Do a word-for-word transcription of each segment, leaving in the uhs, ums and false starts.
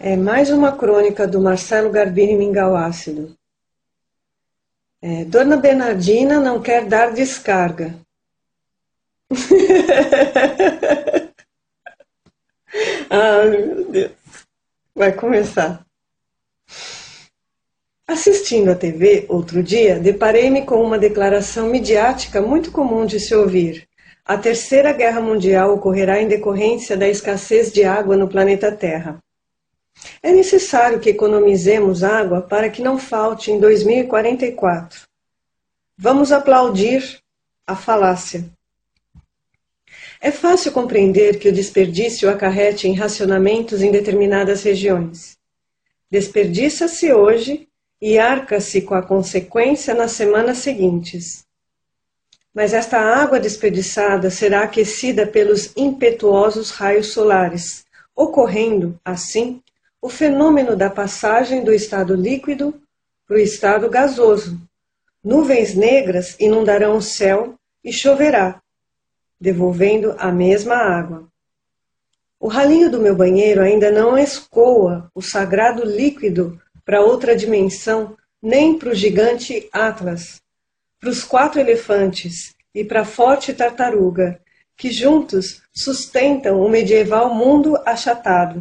É mais uma crônica do Marcelo Garbini Mingau Ácido. É, Dona Bernardina não quer dar descarga. Ai, meu Deus. Vai começar. Assistindo à T V, outro dia, deparei-me com uma declaração midiática muito comum de se ouvir. A Terceira Guerra Mundial ocorrerá em decorrência da escassez de água no planeta Terra. É necessário que economizemos água para que não falte em dois mil e quarenta e quatro. Vamos aplaudir a falácia. É fácil compreender que o desperdício acarrete em racionamentos em determinadas regiões. Desperdiça-se hoje e arca-se com a consequência nas semanas seguintes. Mas esta água desperdiçada será aquecida pelos impetuosos raios solares, ocorrendo, assim, o fenômeno da passagem do estado líquido para o estado gasoso. Nuvens negras inundarão o céu e choverá, devolvendo a mesma água. O ralinho do meu banheiro ainda não escoa o sagrado líquido para outra dimensão, nem para o gigante Atlas, para os quatro elefantes e para a forte tartaruga, que juntos sustentam o medieval mundo achatado.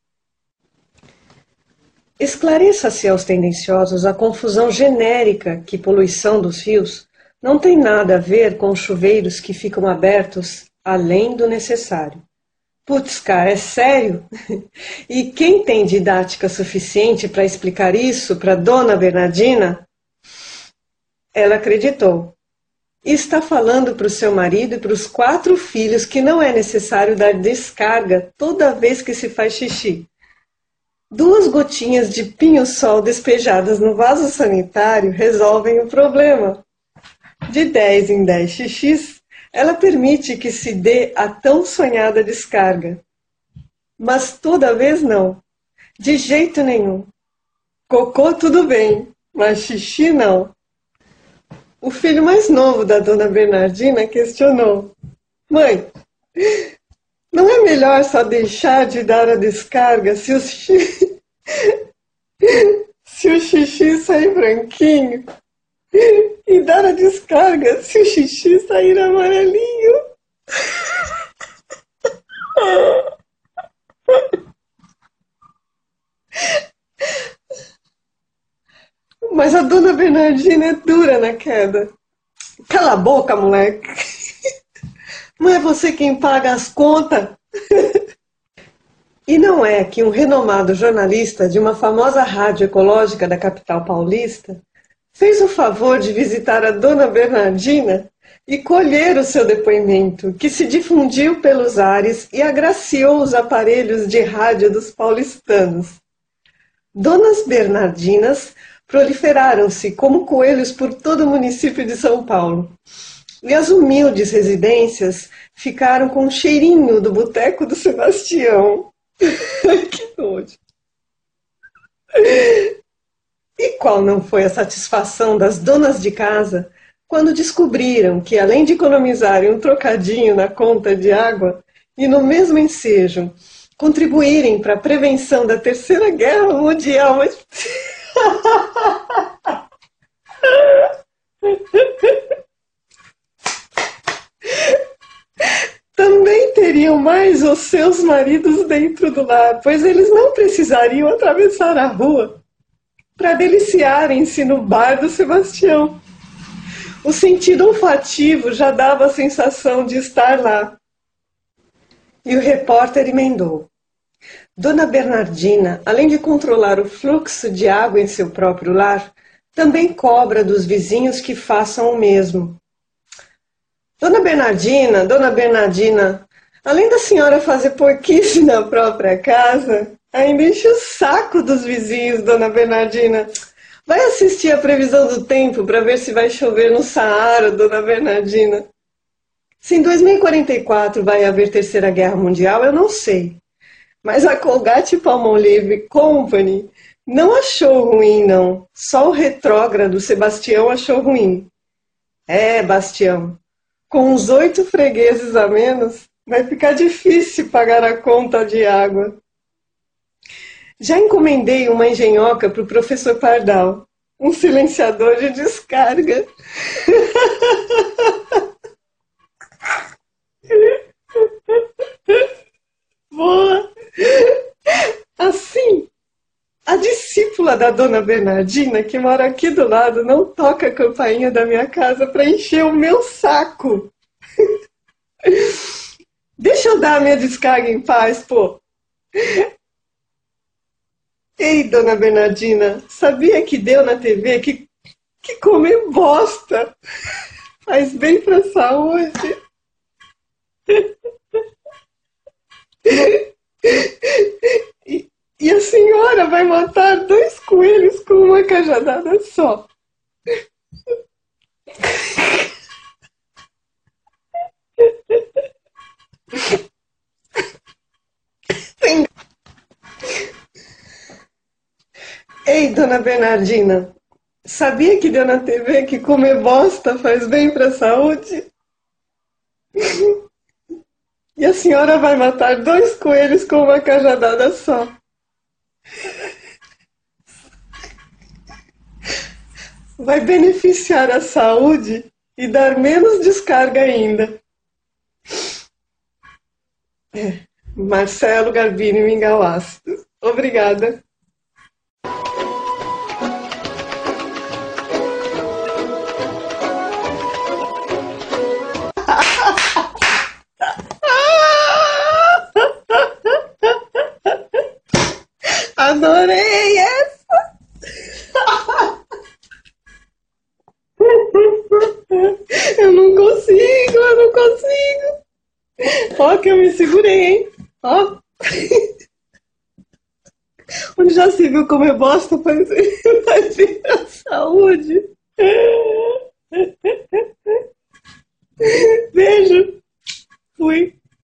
Esclareça-se aos tendenciosos a confusão genérica que poluição dos rios não tem nada a ver com chuveiros que ficam abertos além do necessário. Putz, cara, é sério? E quem tem didática suficiente para explicar isso para Dona Bernardina? Ela acreditou. E está falando para o seu marido e para os quatro filhos que não é necessário dar descarga toda vez que se faz xixi. Duas gotinhas de pinho-sol despejadas no vaso sanitário resolvem o problema. De dez em dez xixis, ela permite que se dê a tão sonhada descarga. Mas toda vez não. De jeito nenhum. Cocô tudo bem, mas xixi não. O filho mais novo da Dona Bernardina questionou. Mãe, não é melhor só deixar de dar a descarga se o xixi, se o xixi sair branquinho e dar a descarga se o xixi sair amarelinho? Mas a Dona Bernardina é dura na queda. Cala a boca, moleque. Não é você quem paga as contas? E não é que um renomado jornalista de uma famosa rádio ecológica da capital paulista fez o favor de visitar a Dona Bernardina e colher o seu depoimento, que se difundiu pelos ares e agraciou os aparelhos de rádio dos paulistanos. Donas Bernardinas proliferaram-se como coelhos por todo o município de São Paulo. E as humildes residências ficaram com um cheirinho do boteco do Sebastião. Que nojo. E qual não foi a satisfação das donas de casa quando descobriram que, além de economizarem um trocadinho na conta de água e no mesmo ensejo contribuírem para a prevenção da Terceira Guerra Mundial, mas... também teriam mais os seus maridos dentro do lar, pois eles não precisariam atravessar a rua para deliciarem-se no bar do Sebastião. O sentido olfativo já dava a sensação de estar lá. E o repórter emendou. Dona Bernardina, além de controlar o fluxo de água em seu próprio lar, também cobra dos vizinhos que façam o mesmo. Dona Bernardina, Dona Bernardina, além da senhora fazer porquice na própria casa, ainda enche o saco dos vizinhos, Dona Bernardina. Vai assistir a previsão do tempo para ver se vai chover no Saara, Dona Bernardina. Se em dois mil e quarenta e quatro vai haver Terceira Guerra Mundial, eu não sei. Mas a Colgate-Palmolive Company não achou ruim, não. Só o retrógrado Sebastião achou ruim. É, Bastião, com uns oito fregueses a menos, vai ficar difícil pagar a conta de água. Já encomendei uma engenhoca para o professor Pardal, um silenciador de descarga. Boa! Assim, a discípula da dona Bernardina, que mora aqui do lado, não toca a campainha da minha casa para encher o meu saco. Deixa eu dar a minha descarga em paz, pô. Ei, dona Bernardina, sabia que deu na T V que, que comer bosta faz bem pra saúde? E, e a senhora vai matar dois coelhos com uma cajadada só. Ei, dona Bernardina, sabia que deu na T V que comer bosta faz bem pra saúde? E a senhora vai matar dois coelhos com uma cajadada só. Vai beneficiar a saúde e dar menos descarga ainda. É, Marcelo Garbini Mingau Ácido. Obrigada. Adorei essa! Eu não consigo, eu não consigo. Ó, que eu me segurei, hein? Ó. Onde já se viu comer bosta faz, faz bem pra saúde. Beijo.